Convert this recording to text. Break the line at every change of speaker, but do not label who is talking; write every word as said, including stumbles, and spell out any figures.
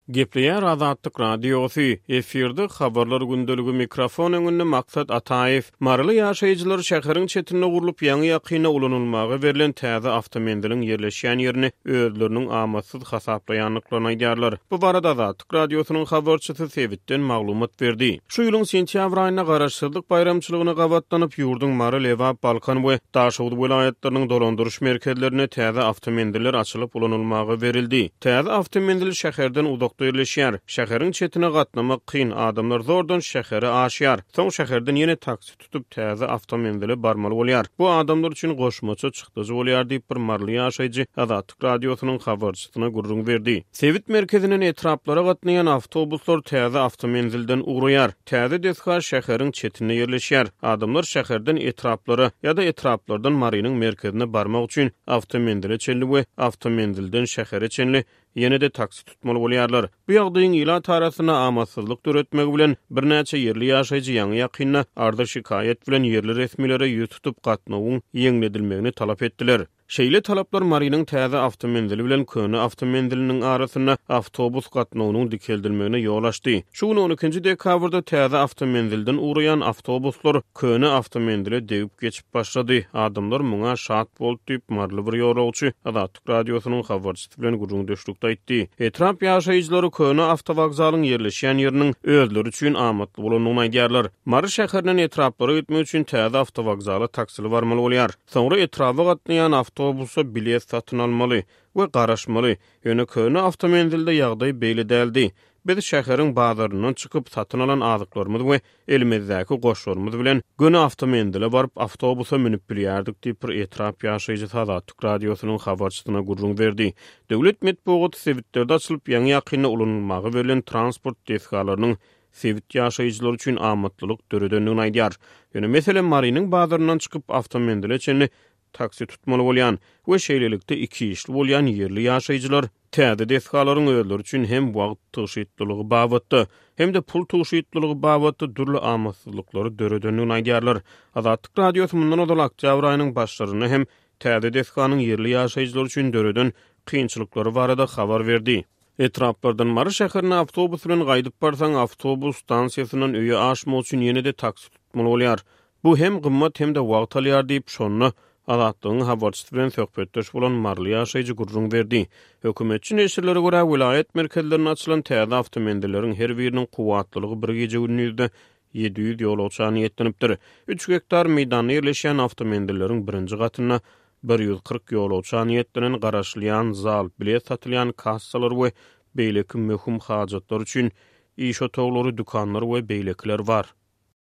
Gepleýär Azatlyk radiosy efirde habarlar gündeligi mikrofon öňünde maksat Ataev marly ýaşaýjylar şäheriň çetine gurulup ýaňy ýakyna ulanylmagy berilen täze awtomendiliň ýerleşýän ýerini özleriniň amatsız hasaplaýanlyklaryny aýdýarlar. Bu barada Azatlyk radiosynyň habarçysy Sewitden maglumat berdi. Şu ýylyň sentýabr aýyna garaşsyzlyk bayramçylygyna gabatlanyp ýurdun Mary, Lewap, Balkan we Daşowut vilayatlarynyň dolandyryş merkezlerine täze awtomendiler açylyp ulanylmagy berildi. Täze awtomendil şäherden uzak ýerleşýär. Şäheriň çetine gatnamak kyn, adamlar zordan şähere aşýar. Soň şäherden ýene taksi tutup täze awtomendile barmaly bolýar. Bu adamlar üçin goşmaça çykdyjy bolýar diýip bir marly ýaşaýjy Azatlyk radiosynyň habarçysyna gurrun berdi. Sewit merkeziniň etraplara gatnaýan awtobuslar täze awtomendilden ugraýar. Täze desha şäheriň çetine ýerleşýär. Adamlar şäherden etraplara ýa-da etraplardan Marynyň merkezine barmak üçin awtomendile çelli we awtomendilden şähere çelli ýene de taksi tutmaly bolýarlar. Bu ýagdaýyň ila tarasyna amatsızlyk döretmegi bilen bir näçe ýerli ýaşaýjy ýaňy ýakyna arda şikaýet bilen ýerli resmiýlere ýüz tutup gatnawyň ýeňledilmegini talap etdiler. Şeýle talaplar Marynyň täze awtomendili bilen köne awtomendiliniň arasyna awtobus gatnawynyň dikeldilmegine ýol açdy. Şu gün on ikinji dekabrda täze awtomendilden uğrayan awtobuslar köne awtomendile degip geçip başlady. Adamlar muňa şat bolup diýip marly bir ýolagçy Azatlyk radiosynyň habarçysy bilen gurrundaşlykda aýtdy. Etrap ýaşaýjylary köne awtowagzalyň ýerleşýän ýeriniň özleri üçin amatly bolanyny aýdýarlar. Mary şäheriniň etraplara gitmek üçin täze awtowagzaly taksili barmaly bolýar. Soňra etrapa gatnaýan awtobusa bilet satyn almaly we garaşmaly. Ýöne köne awtomendilde ýagdaý beýle däldi. Biz şäheriň bazaryndan çykyp satyn alan azyklarymyz we elimizdäki goşlarymyz bilen göne awtomendile baryp awtobusa minip bilýärdik diýip bir etrap ýaşaýjy Azatlyk radiosynyň habarçysyna gurrun berdi. Döwlet medeniýet Sewitde açylyp ýaňy ýakyna ulanylmagy berilen transport deskalarynyň Sewit ýaşaýjylar üçin amatlylyk döredenligini aýdýar. Ýöne meselen Marynyň bazaryndan çykyp awtomendile çenli taksi tutmaly bolýan we şeýlelikde iki işli bolýan ýerli ýaşaýjylar täze deskalaryň özleri üçin hem wagt tyşytlylygy babatda hem de pul tyşytlylygy babatda durly amatsızlyklary döredenligini aýdýarlar. Azatlyk radiosy mundan odal oktyabr aýynyň başlaryna hem täze deskanyň ýerli ýaşaýjylar üçin döreden kynçylyklary barada habar berdi. Etraplardan Mary şäherine awtobus bilen gaýdyp barsaň awtobus stansiýasynyň öýe aşmak üçin ýene de taksi tutmaly bolýar. Bu hem gymmat hem de wagt alýar diýip şonu Azatlygyň habarçysy bilen söhbetdeş bolan marly ýaşaýjy gurrun berdi. Hökümetçi neşirlere görä vilayet merkezlerine açylan täze awtomendilleriň her biriniň kuwatlylygy bir gece günüňizde ýedi ýüz ýolagçy ýetlenipdir. üç hektar meýdanda ýerleşýän awtomendilleriň birinji gatyna bir ýüz kırk ýolagçy ýetlenen garaşlyan zal, bilet satylýan kassalar we beýleki möhüm hajatlar üçin iş otaglary, dukanlar we beýlekler bar.